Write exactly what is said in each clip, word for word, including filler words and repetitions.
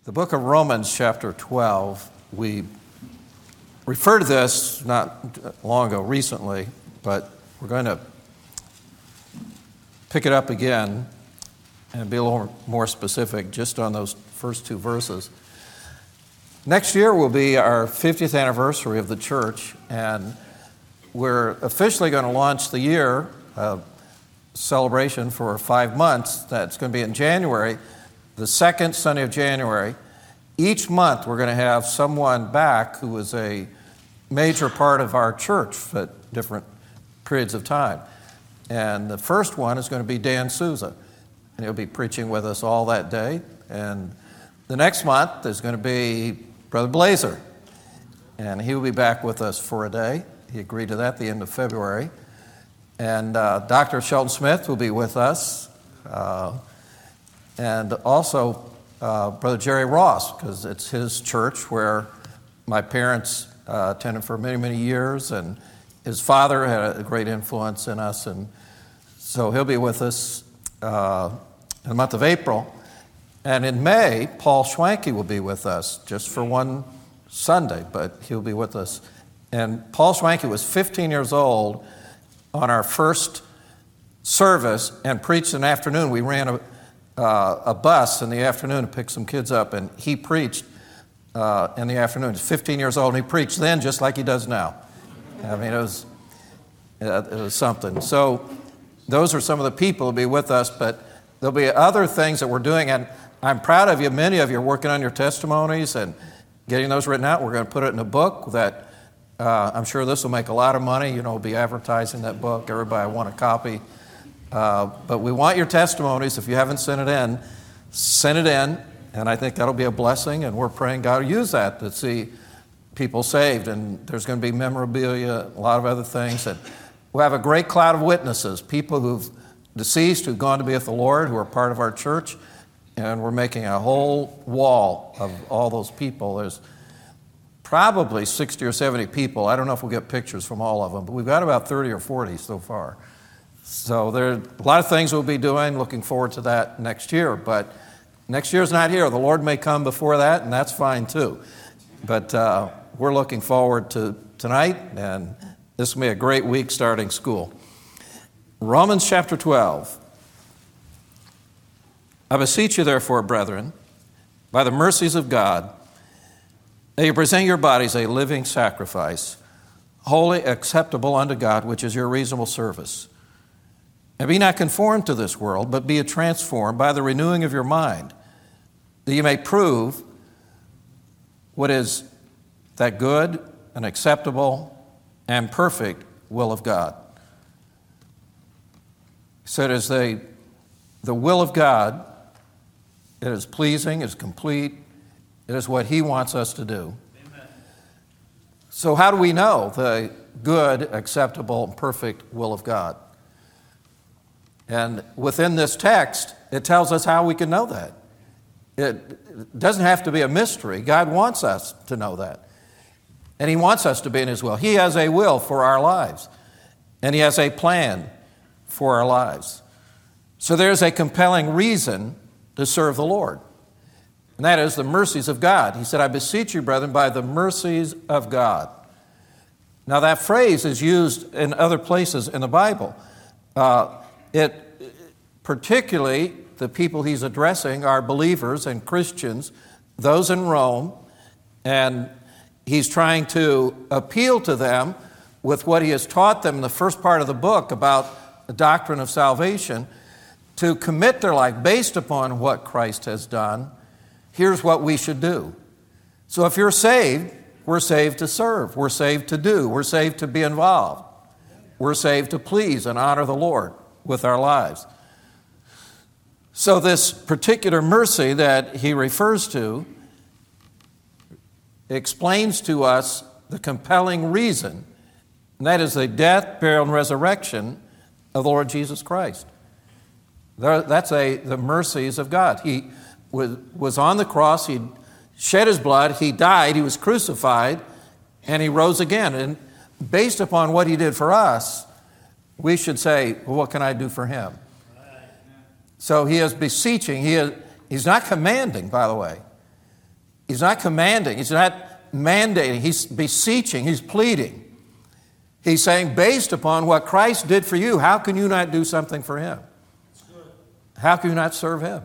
The book of Romans, chapter twelve, we referred to this not long ago, recently, but we're going to pick it up again and be a little more specific just on those first two verses. Next year will be our fiftieth anniversary of the church, and we're officially going to launch the year uh, celebration for five months. That's going to be in January, the second Sunday of January. Each month we're going to have someone back who is a major part of our church at different periods of time. And the first one is going to be Dan Souza, and he'll be preaching with us all that day. And the next month is going to be Brother Blazer, and he will be back with us for a day. He agreed to that at the end of February. And uh, Doctor Shelton Smith will be with us, uh, and also uh, Brother Jerry Ross, because it's his church where my parents uh, attended for many, many years, and his father had a great influence in us, and so he'll be with us uh, in the month of April. And in May, Paul Schwanke will be with us just for one Sunday, but he'll be with us. And Paul Schwanke was fifteen years old on our first service and preached in the afternoon. We ran a, uh, a bus in the afternoon to pick some kids up, and he preached uh, in the afternoon. He's fifteen years old, and he preached then just like he does now. I mean, it was, it was something. So those are some of the people who will be with us, but there'll be other things that we're doing, and I'm proud of you. Many of you are working on your testimonies and getting those written out. We're going to put it in a book that uh, I'm sure this will make a lot of money. You know, we'll be advertising that book. Everybody will want a copy. Uh, but we want your testimonies. If you haven't sent it in, send it in, and I think that'll be a blessing, and we're praying God will use that to see people saved. And there's going to be memorabilia, a lot of other things. And we'll have a great cloud of witnesses, people who've deceased, who've gone to be with the Lord, who are part of our church. And we're making a whole wall of all those people. There's probably sixty or seventy people. I don't know if we'll get pictures from all of them, but we've got about thirty or forty so far. So there are a lot of things we'll be doing. Looking forward to that next year. But next year's not here. The Lord may come before that, and that's fine too. But uh, we're looking forward to tonight, and this will be a great week starting school. Romans chapter twelve. I beseech you, therefore, brethren, by the mercies of God, that you present your bodies a living sacrifice, holy, acceptable unto God, which is your reasonable service. And be not conformed to this world, but be transformed by the renewing of your mind, that you may prove what is that good and acceptable and perfect will of God. So it is the, the will of God. It is pleasing, it is complete, it is what He wants us to do. Amen. So how do we know the good, acceptable, and perfect will of God? And within this text, it tells us how we can know that. It doesn't have to be a mystery. God wants us to know that. And He wants us to be in His will. He has a will for our lives. And He has a plan for our lives. So there's a compelling reason to serve the Lord. And that is the mercies of God. He said, I beseech you, brethren, by the mercies of God. Now that phrase is used in other places in the Bible. Uh, it particularly, the people he's addressing are believers and Christians, those in Rome, and he's trying to appeal to them with what he has taught them in the first part of the book about the doctrine of salvation, to commit their life based upon what Christ has done. Here's what we should do. So if you're saved, we're saved to serve. We're saved to do. We're saved to be involved. We're saved to please and honor the Lord with our lives. So this particular mercy that he refers to explains to us the compelling reason, and that is the death, burial, and resurrection of the Lord Jesus Christ. That's a, the mercies of God. He was, was on the cross, he shed his blood, he died, he was crucified, and he rose again. And based upon what he did for us, we should say, well, what can I do for him? So he is beseeching, he is, he's not commanding, by the way. He's not commanding. He's not mandating. He's beseeching. He's pleading. He's saying, based upon what Christ did for you, how can you not do something for him? How can you not serve him?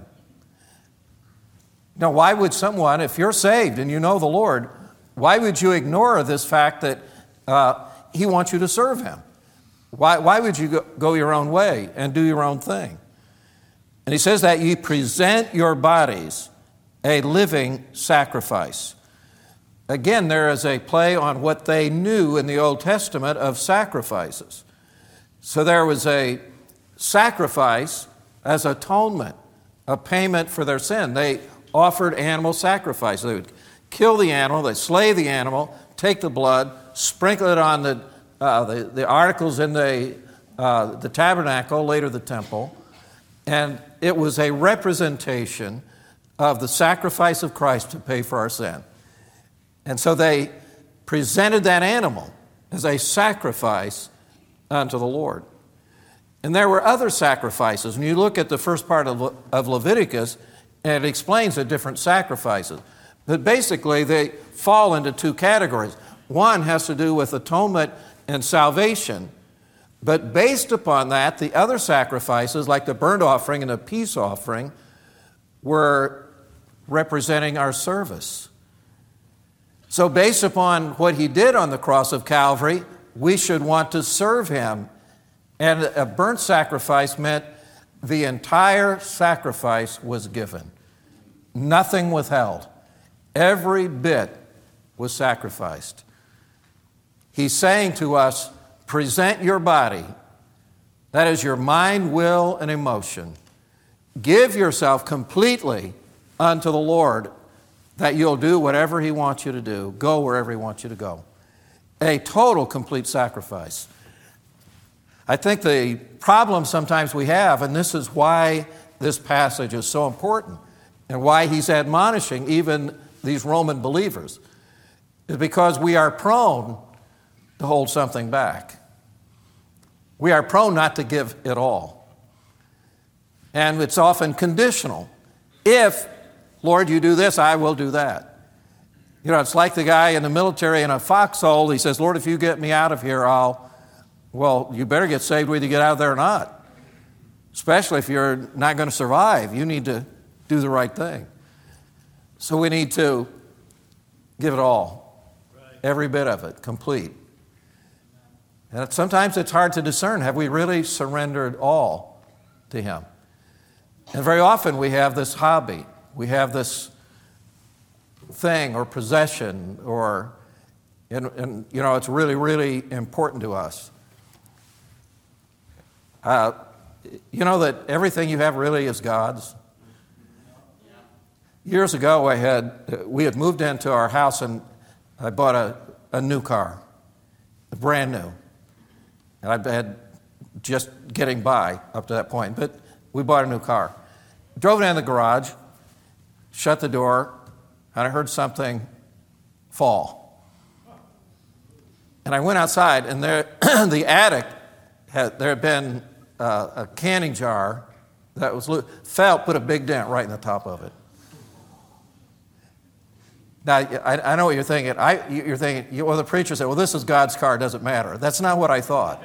Now, why would someone, if you're saved and you know the Lord, why would you ignore this fact that uh, he wants you to serve him? Why, why would you go, go your own way and do your own thing? And he says that ye present your bodies a living sacrifice. Again, there is a play on what they knew in the Old Testament of sacrifices. So there was a sacrifice as atonement, a payment for their sin. They offered animal sacrifice. They would kill the animal, they'd slay the animal, take the blood, sprinkle it on the, uh, the, the articles in the, uh, the tabernacle, later the temple, and it was a representation of the sacrifice of Christ to pay for our sin. And so they presented that animal as a sacrifice unto the Lord. And there were other sacrifices. When you look at the first part of, Le- of Leviticus, and it explains the different sacrifices. But basically, they fall into two categories. One has to do with atonement and salvation. But based upon that, the other sacrifices, like the burnt offering and the peace offering, were representing our service. So based upon what he did on the cross of Calvary, we should want to serve him. And a burnt sacrifice meant the entire sacrifice was given. Nothing withheld. Every bit was sacrificed. He's saying to us, present your body, that is your mind, will, and emotion. Give yourself completely unto the Lord, that you'll do whatever he wants you to do, go wherever he wants you to go. A total, complete sacrifice. I think the problem sometimes we have, and this is why this passage is so important, and why he's admonishing even these Roman believers, is because we are prone to hold something back. We are prone not to give it all. And it's often conditional. If, Lord, you do this, I will do that. You know, it's like the guy in the military in a foxhole. He says, Lord, if you get me out of here, I'll, well, you better get saved whether you get out of there or not. Especially if you're not going to survive. You need to do the right thing. So we need to give it all. Every bit of it, complete. And sometimes it's hard to discern. Have we really surrendered all to him? And very often we have this hobby. We have this thing or possession or, and, and you know, it's really, really important to us. Uh, you know that everything you have really is God's? Years ago, I had we had moved into our house and I bought a, a new car, brand new. And I had just getting by up to that point, but we bought a new car. Drove it in the garage, shut the door, and I heard something fall. And I went outside, and there, the attic, had, there had been uh, a canning jar that was loose, fell, put a big dent right in the top of it. Now, I, I know what you're thinking. I, you're thinking, well, the preacher said, well, this is God's car, it doesn't matter. That's not what I thought.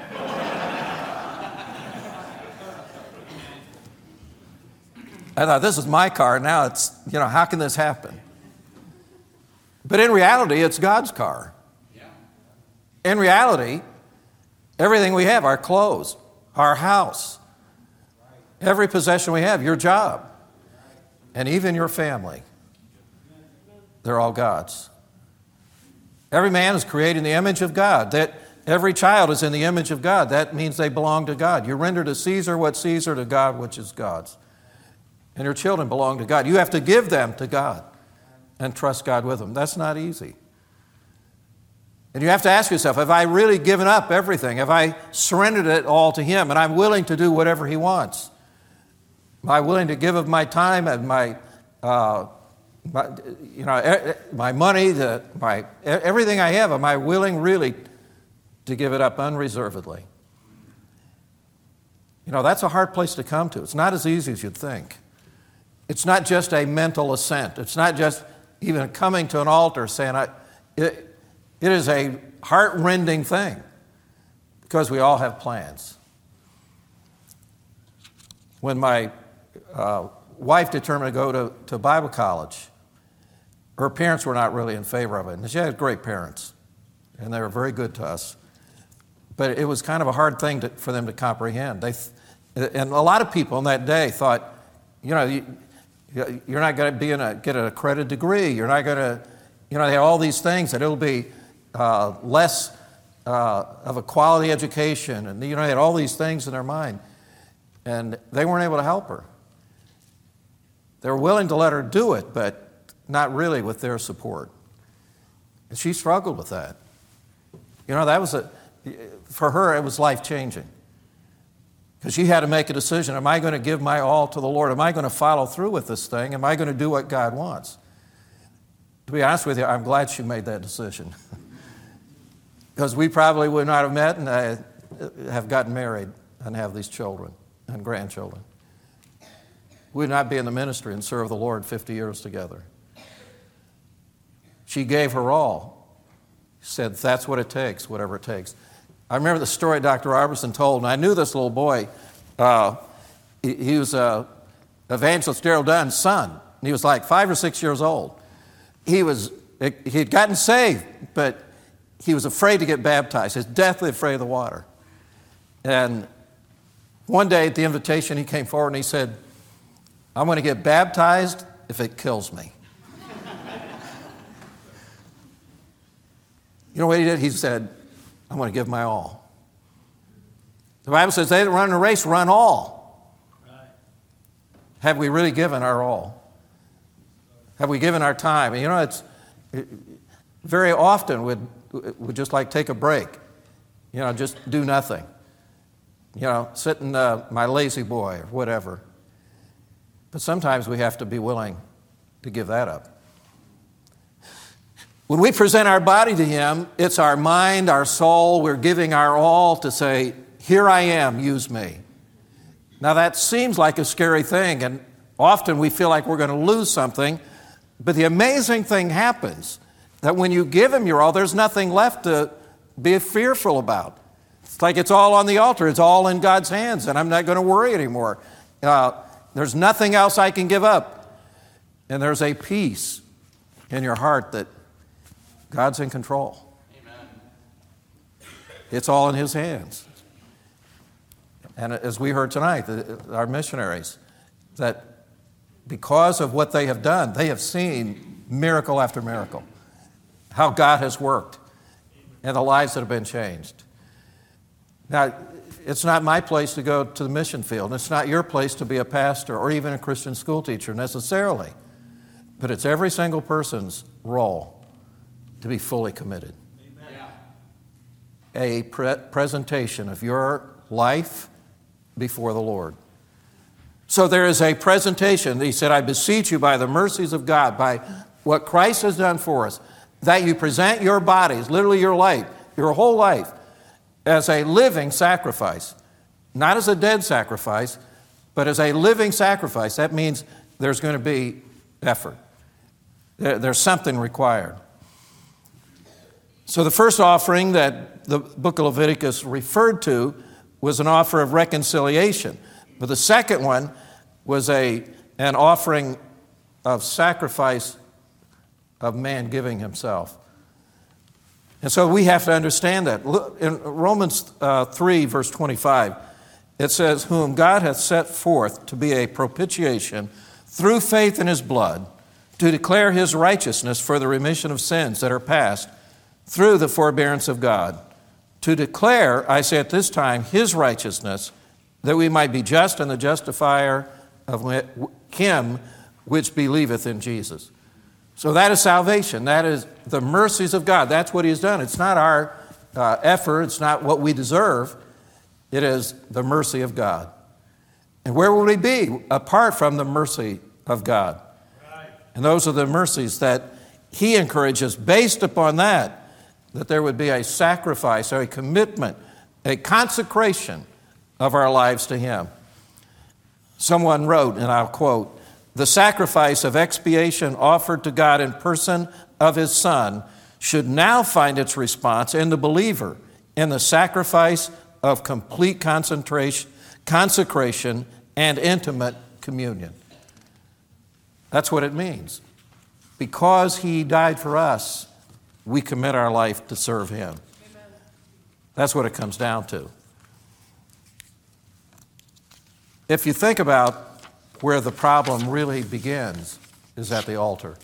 I thought, this is my car, now it's, you know, how can this happen? But in reality, it's God's car. In reality, everything we have, our clothes, our house, every possession we have, your job, and even your family, they're all God's. Every man is created in the image of God. That every child is in the image of God. That means they belong to God. You render to Caesar what Caesar, to God which is God's. And your children belong to God. You have to give them to God and trust God with them. That's not easy. And you have to ask yourself, have I really given up everything? Have I surrendered it all to him? And I'm willing to do whatever he wants. Am I willing to give of my time and my... Uh, My, you know, my money, the, my everything I have, am I willing really to give it up unreservedly? You know, that's a hard place to come to. It's not as easy as you'd think. It's not just a mental assent. It's not just even coming to an altar saying, I, it, it is a heart-rending thing because we all have plans. When my uh, wife determined to go to, to Bible college, her parents were not really in favor of it. And she had great parents, and they were very good to us. But it was kind of a hard thing to, for them to comprehend. They, and a lot of people in that day thought, you know, you, you're not going to be in a, get an accredited degree. You're not going to, you know, they have all these things that it'll be uh, less uh, of a quality education. And, you know, they had all these things in their mind. And they weren't able to help her. They were willing to let her do it, but not really with their support. And she struggled with that. You know, that was a, for her, it was life-changing. Because she had to make a decision. Am I going to give my all to the Lord? Am I going to follow through with this thing? Am I going to do what God wants? To be honest with you, I'm glad she made that decision. Because we probably would not have met and uh, have gotten married and have these children and grandchildren. We would not be in the ministry and serve the Lord fifty years together. She gave her all. She said, that's what it takes, whatever it takes. I remember the story Doctor Robertson told, and I knew this little boy. Uh, he, he was uh, Evangelist Darrell Dunn's son, and he was like five or six years old. He was he had gotten saved, but he was afraid to get baptized. He was deathly afraid of the water. And one day at the invitation, he came forward and he said, I'm going to get baptized if it kills me. You know what he did? He said, I'm going to give my all. The Bible says they that run a race run all. Right. Have we really given our all? Have we given our time? And you know, it's it, very often we'd, we'd just like take a break. You know, just do nothing. You know, sit in uh, my lazy boy or whatever. But sometimes we have to be willing to give that up. When we present our body to Him, it's our mind, our soul. We're giving our all to say, here I am, use me. Now that seems like a scary thing, and often we feel like we're going to lose something. But the amazing thing happens that when you give Him your all, there's nothing left to be fearful about. It's like it's all on the altar. It's all in God's hands, and I'm not going to worry anymore. Uh, there's nothing else I can give up. And there's a peace in your heart that God's in control. Amen. It's all in His hands. And as we heard tonight, the, our missionaries, that because of what they have done, they have seen miracle after miracle, how God has worked and the lives that have been changed. Now, it's not my place to go to the mission field. It's not your place to be a pastor or even a Christian school teacher necessarily. But it's every single person's role to be fully committed. Amen. A pre- presentation of your life before the Lord. So there is a presentation. He said, I beseech you by the mercies of God, by what Christ has done for us, that you present your bodies, literally your life, your whole life, as a living sacrifice. Not as a dead sacrifice, but as a living sacrifice. That means there's going to be effort. There, there's something required. So the first offering that the book of Leviticus referred to was an offer of reconciliation. But the second one was a, an offering of sacrifice of man giving himself. And so we have to understand that. In Romans uh, three, verse twenty-five, it says, whom God hath set forth to be a propitiation through faith in His blood, to declare His righteousness for the remission of sins that are past, through the forbearance of God, to declare, I say at this time, His righteousness, that we might be just and the justifier of him which believeth in Jesus. So that is salvation. That is the mercies of God. That's what He has done. It's not our uh, effort. It's not what we deserve. It is the mercy of God. And where would we be apart from the mercy of God? Right. And those are the mercies that He encourages based upon that, that there would be a sacrifice, or a commitment, a consecration of our lives to Him. Someone wrote, and I'll quote, the sacrifice of expiation offered to God in person of his Son should now find its response in the believer in the sacrifice of complete concentration, consecration and intimate communion. That's what it means. Because he died for us, we commit our life to serve him. Amen. That's what it comes down to. If you think about where the problem really begins, is at the altar.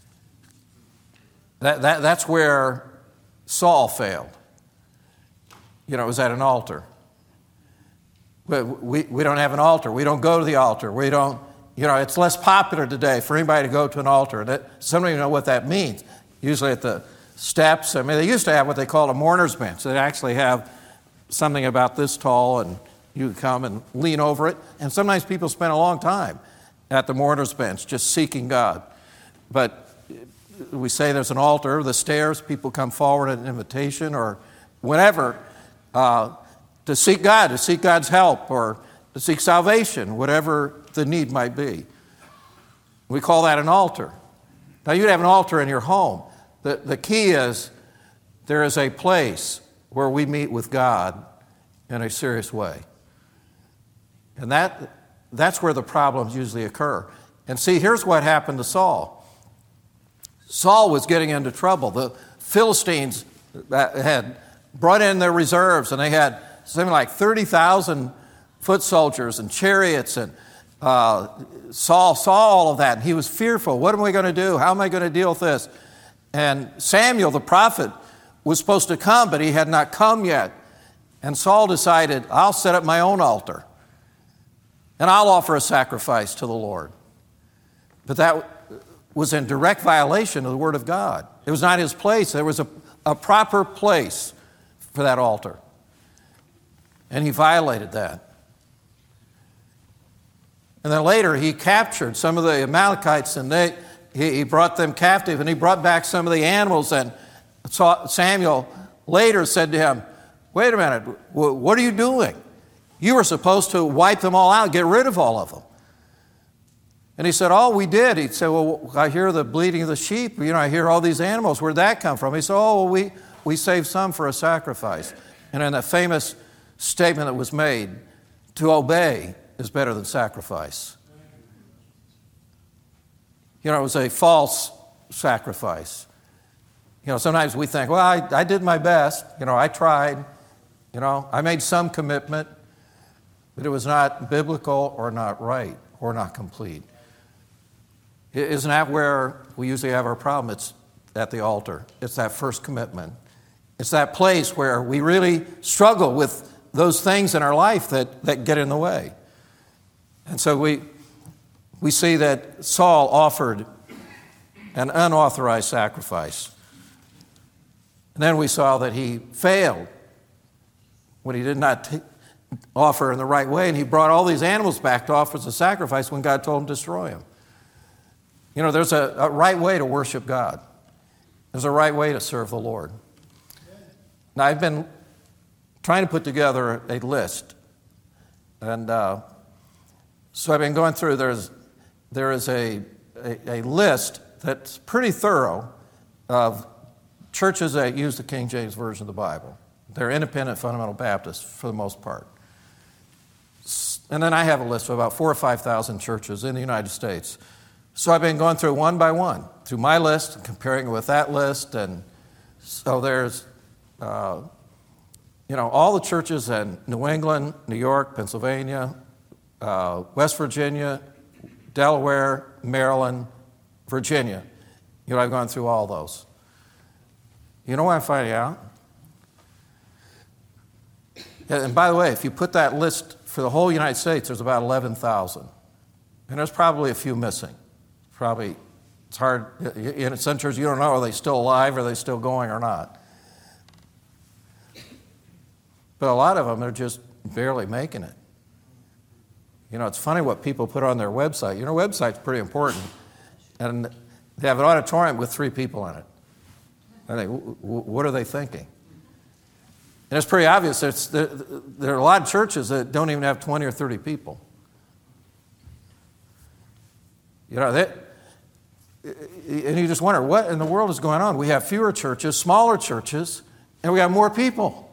That, that, that's where Saul failed. You know, it was at an altar. But we, we don't have an altar. We don't go to the altar. We don't, you know, it's less popular today for anybody to go to an altar. That, some don't even know what that means. Usually at the steps, I mean, they used to have what they call a mourner's bench. They actually have something about this tall, and you come and lean over it. And sometimes people spend a long time at the mourner's bench just seeking God. But we say there's an altar, the stairs, people come forward at an invitation or whenever uh, to seek God, to seek God's help or to seek salvation, whatever the need might be. We call that an altar. Now, you'd have an altar in your home. The, the key is there is a place where we meet with God in a serious way. And that that's where the problems usually occur. And see, here's what happened to Saul. Saul was getting into trouble. The Philistines had brought in their reserves, and they had something like thirty thousand foot soldiers and chariots, and uh, Saul saw all of that, and he was fearful. What am I going to do? How am I going to deal with this? And Samuel, the prophet, was supposed to come, but he had not come yet. And Saul decided, I'll set up my own altar, and I'll offer a sacrifice to the Lord. But that was in direct violation of the Word of God. It was not his place. There was a, a proper place for that altar. And he violated that. And then later he captured some of the Amalekites, and they, he, he brought them captive, and he brought back some of the animals. And Samuel later said to him, wait a minute, what are you doing? You were supposed to wipe them all out, get rid of all of them. And he said, oh, we did. He said, well, I hear the bleating of the sheep. You know, I hear all these animals. Where'd that come from? He said, oh, well, we, we saved some for a sacrifice. And in that famous statement that was made, to obey is better than sacrifice. You know, it was a false sacrifice. You know, sometimes we think, well, I, I did my best. You know, I tried. You know, I made some commitment. But it was not biblical or not right or not complete. Isn't that where we usually have our problem? It's at the altar. It's that first commitment. It's that place where we really struggle with those things in our life that, that get in the way. And so we, we see that Saul offered an unauthorized sacrifice. And then we saw that he failed when he did not t- offer in the right way, and he brought all these animals back to offer as a sacrifice when God told him to destroy them. You know, there's a, a right way to worship God. There's a right way to serve the Lord. Now, I've been trying to put together a list, and uh, so I've been going through, there's, there is a, a, a list that's pretty thorough of churches that use the King James Version of the Bible. They're independent fundamental Baptists for the most part. And then I have a list of about four or five thousand churches in the United States. So I've been going through one by one, through my list, and comparing it with that list. And so there's, uh, you know, all the churches in New England, New York, Pennsylvania, uh, West Virginia, Delaware, Maryland, Virginia. You know, I've gone through all those. You know what I'm finding out? And by the way, if you put that list for the whole United States, there's about eleven thousand. And there's probably a few missing. Probably, it's hard, in some churches you don't know, are they still alive, are they still going or not? But a lot of them are just barely making it. You know, it's funny what people put on their website. You know, website's pretty important. And they have an auditorium with three people in it. I think, what are they thinking? And it's pretty obvious. It's, there, there are a lot of churches that don't even have twenty or thirty people. You know, that, and you just wonder, what in the world is going on? We have fewer churches, smaller churches, and we have more people.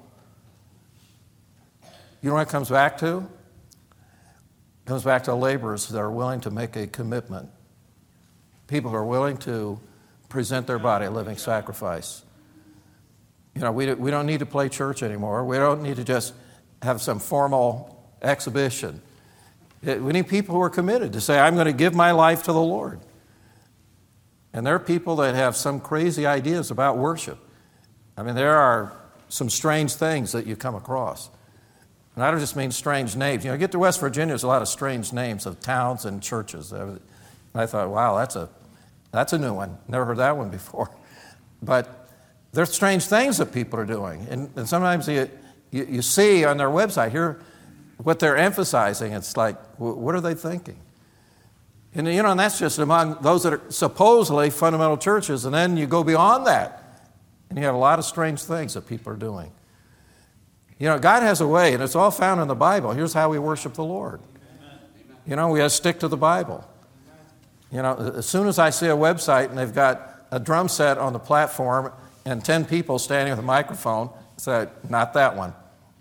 You know what it comes back to? It comes back to laborers that are willing to make a commitment. People who are willing to present their body a living sacrifice. You know, we, we don't need to play church anymore. We don't need to just have some formal exhibition. It, we need people who are committed to say, I'm going to give my life to the Lord. And there are people that have some crazy ideas about worship. I mean, there are some strange things that you come across. And I don't just mean strange names. You know, you get to West Virginia, there's a lot of strange names of towns and churches. And I thought, wow, that's a that's a new one. Never heard that one before. But there's strange things that people are doing. And, and sometimes you, you, you see on their website here what they're emphasizing. It's like, what are they thinking? And, you know, and that's just among those that are supposedly fundamental churches. And then you go beyond that, and you have a lot of strange things that people are doing. You know, God has a way, and it's all found in the Bible. Here's how we worship the Lord. You know, we have to stick to the Bible. You know, as soon as I see a website and they've got a drum set on the platform and ten people standing with a microphone, I say, not that one.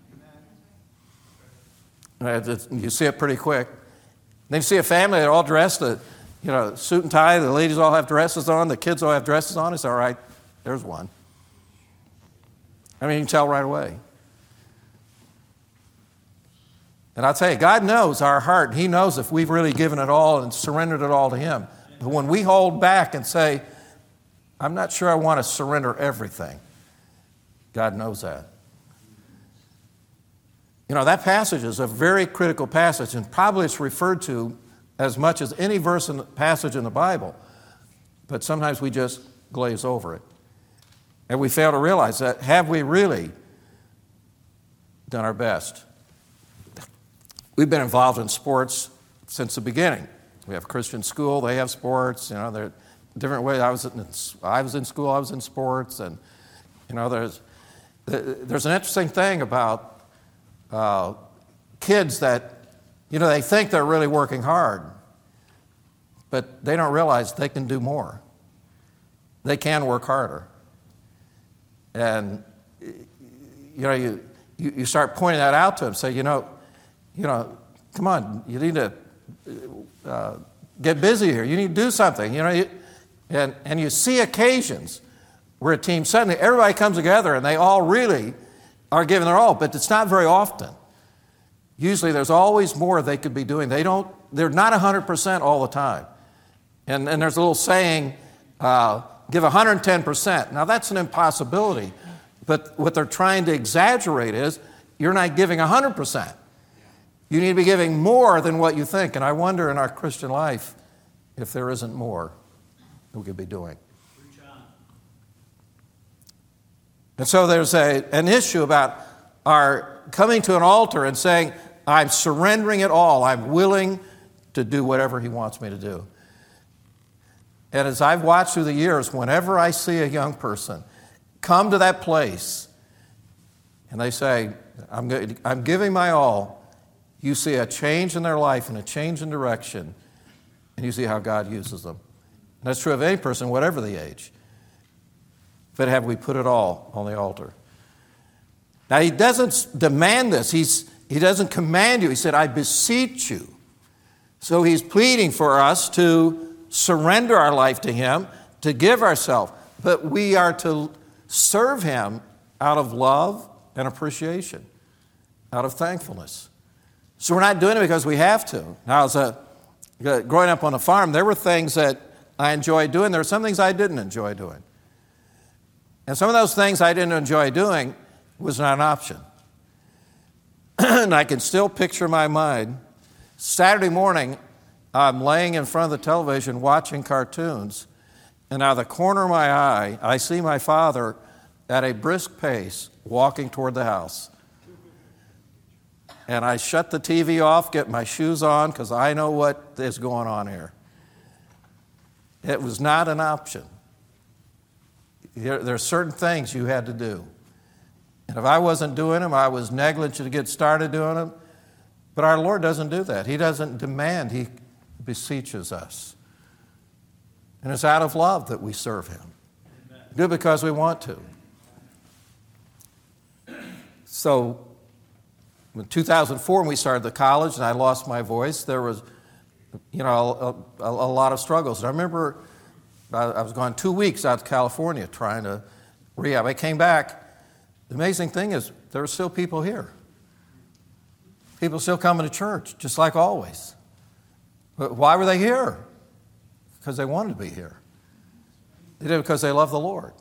You see it pretty quick. Then you see a family, they're all dressed, you know, suit and tie, the ladies all have dresses on, the kids all have dresses on. It's all right, there's one. I mean, you can tell right away. And I'll tell you, God knows our heart. He knows if we've really given it all and surrendered it all to Him. But when we hold back and say, I'm not sure I want to surrender everything, God knows that. You know, that passage is a very critical passage, and probably it's referred to as much as any verse in the passage in the Bible. But sometimes we just glaze over it. And we fail to realize that, have we really done our best? We've been involved in sports since the beginning. We have Christian school, they have sports, you know, they're different ways. I was in, I was in school, I was in sports, and, you know, there's, there's an interesting thing about uh, kids that, you know, they think they're really working hard, but they don't realize they can do more. They can work harder. And, you know, you, you, you start pointing that out to them, say, you know, You know, come on, you need to uh, get busy here. You need to do something, you know. You, and, and you see occasions where a team, suddenly everybody comes together and they all really are giving their all, but it's not very often. Usually there's always more they could be doing. They don't, they're not one hundred percent all the time. And, and there's a little saying, uh, give one hundred ten percent. Now that's an impossibility, but what they're trying to exaggerate is you're not giving one hundred percent. You need to be giving more than what you think. And I wonder in our Christian life if there isn't more that we could be doing. And so there's a, an issue about our coming to an altar and saying, I'm surrendering it all. I'm willing to do whatever He wants me to do. And as I've watched through the years, whenever I see a young person come to that place and they say, I'm, I'm giving my all, you see a change in their life and a change in direction, and you see how God uses them. And that's true of any person, whatever the age. But have we put it all on the altar? Now, He doesn't demand this. He's, he doesn't command you. He said, I beseech you. So He's pleading for us to surrender our life to Him, to give ourselves. But we are to serve Him out of love and appreciation, out of thankfulness. So we're not doing it because we have to. Now, as a, growing up on a farm, there were things that I enjoyed doing. There were some things I didn't enjoy doing. And some of those things I didn't enjoy doing was not an option. And I can still picture my mind. Saturday morning, I'm laying in front of the television watching cartoons, and out of the corner of my eye, I see my father at a brisk pace walking toward the house. And I shut the T V off, get my shoes on, because I know what is going on here. It was not an option. There, there are certain things you had to do. And if I wasn't doing them, I was negligent to get started doing them. But our Lord doesn't do that. He doesn't demand. He beseeches us. And it's out of love that we serve him. Amen. Do it because we want to. So, in two thousand four, when we started the college and I lost my voice, there was, you know, a, a, a lot of struggles. And I remember I, I was gone two weeks out to California trying to rehab. I came back. The amazing thing is there were still people here. People still coming to church, just like always. But why were they here? Because they wanted to be here. They did it because they love the Lord.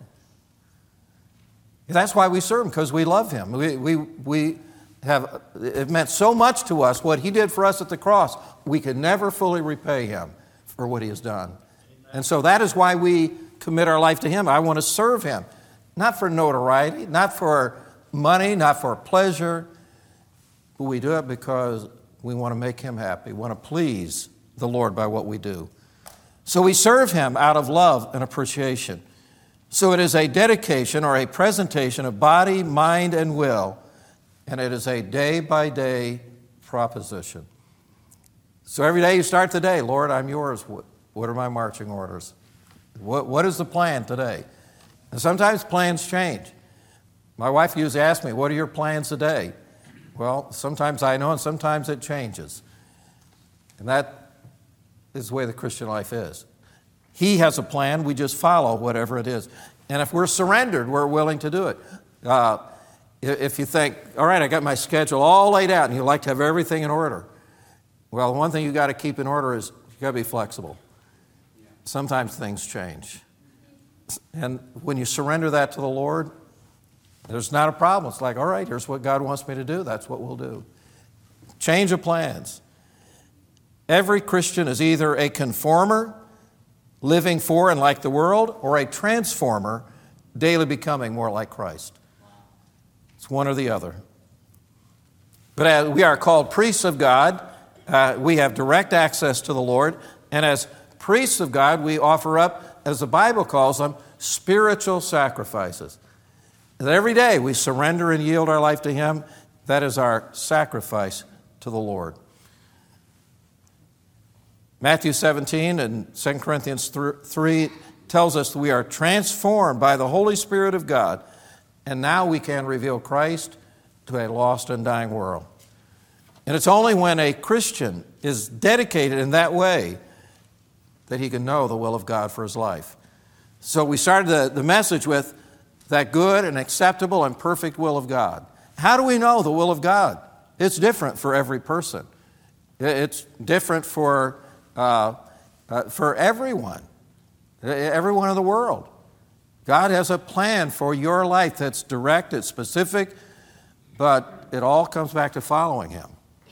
That's why we serve him, because we love him. We, we, we have, it meant so much to us what he did for us at the cross. We could never fully repay him for what he has done. Amen. And so that is why we commit our life to him. I want to serve him, not for notoriety, not for money, not for pleasure, but we do it because we want to make him happy. We want to please the Lord by what we do. So we serve him out of love and appreciation. So it is a dedication or a presentation of body, mind, and will, and it is a day-by-day proposition. So every day you start the day, Lord, I'm yours. What, what are my marching orders? What, what is the plan today? And sometimes plans change. My wife used to ask me, what are your plans today? Well, sometimes I know, and sometimes it changes. And that is the way the Christian life is. He has a plan. We just follow whatever it is. And if we're surrendered, we're willing to do it. Uh, if you think, all right, I got my schedule all laid out, and you like to have everything in order. Well, one thing you got to keep in order is you got to be flexible. Sometimes things change. And when you surrender that to the Lord, there's not a problem. It's like, all right, here's what God wants me to do. That's what we'll do. Change of plans. Every Christian is either a conformer, living for and like the world, or a transformer, daily becoming more like Christ. It's one or the other. But as we are called priests of God, uh, we have direct access to the Lord, and as priests of God, we offer up, as the Bible calls them, spiritual sacrifices. And every day we surrender and yield our life to him. That is our sacrifice to the Lord. Matthew seventeen and Second Corinthians three tells us that we are transformed by the Holy Spirit of God, and now we can reveal Christ to a lost and dying world. And it's only when a Christian is dedicated in that way that he can know the will of God for his life. So we started the, the message with that good and acceptable and perfect will of God. How do we know the will of God? It's different for every person. It's different for Uh, uh, for everyone, everyone in the world. God has a plan for your life that's direct, it's specific, but it all comes back to following him.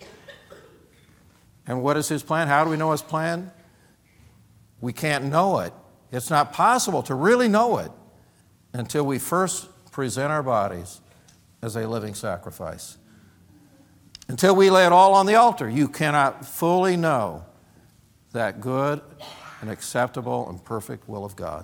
And what is his plan? How do we know his plan? We can't know it. It's not possible to really know it until we first present our bodies as a living sacrifice. Until we lay it all on the altar, you cannot fully know that good and acceptable and perfect will of God.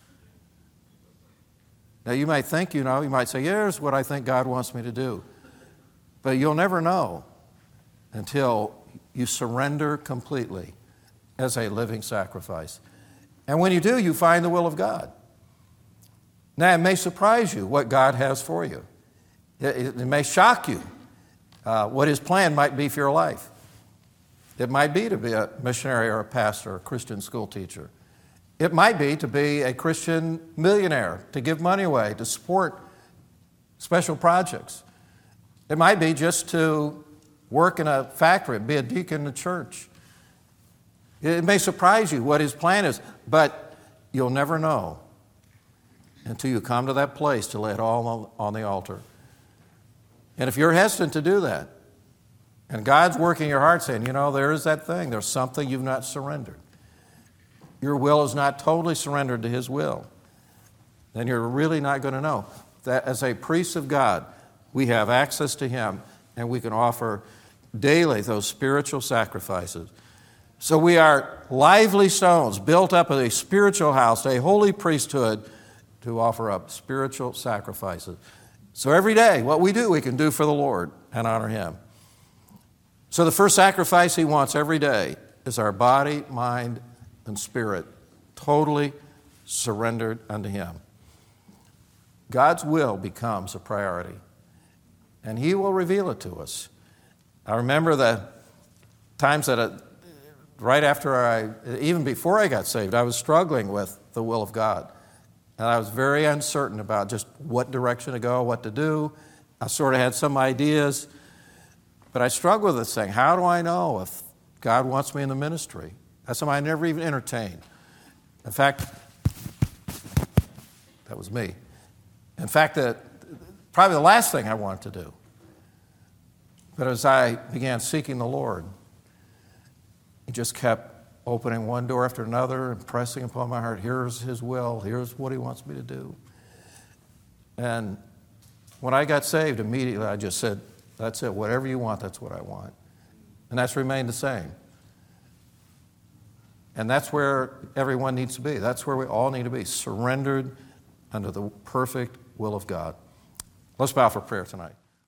Now you might think, you know, you might say, here's what I think God wants me to do. But you'll never know until you surrender completely as a living sacrifice. And when you do, you find the will of God. Now it may surprise you what God has for you. It, it, it may shock you uh, what his plan might be for your life. It might be to be a missionary or a pastor or a Christian school teacher. It might be to be a Christian millionaire, to give money away, to support special projects. It might be just to work in a factory, be a deacon in the church. It may surprise you what his plan is, but you'll never know until you come to that place to lay it all on the altar. And if you're hesitant to do that, and God's working your heart saying, you know, there is that thing. There's something you've not surrendered. Your will is not totally surrendered to his will. Then you're really not going to know. That as a priest of God, we have access to him, and we can offer daily those spiritual sacrifices. So we are lively stones built up as a spiritual house, a holy priesthood to offer up spiritual sacrifices. So every day, what we do, we can do for the Lord and honor him. So the first sacrifice he wants every day is our body, mind, and spirit totally surrendered unto Him. God's will becomes a priority, and He will reveal it to us. I remember the times that, it, right after I, even before I got saved, I was struggling with the will of God. And I was very uncertain about just what direction to go, what to do. I sort of had some ideas, but I struggled with this thing. How do I know if God wants me in the ministry? That's something I never even entertained. In fact, that was me. In fact, that probably the last thing I wanted to do. But as I began seeking the Lord, He just kept opening one door after another and pressing upon my heart, here's His will, here's what He wants me to do. And when I got saved, immediately I just said, that's it, whatever you want, that's what I want. And that's remained the same. And that's where everyone needs to be. That's where we all need to be, surrendered under the perfect will of God. Let's bow for prayer tonight.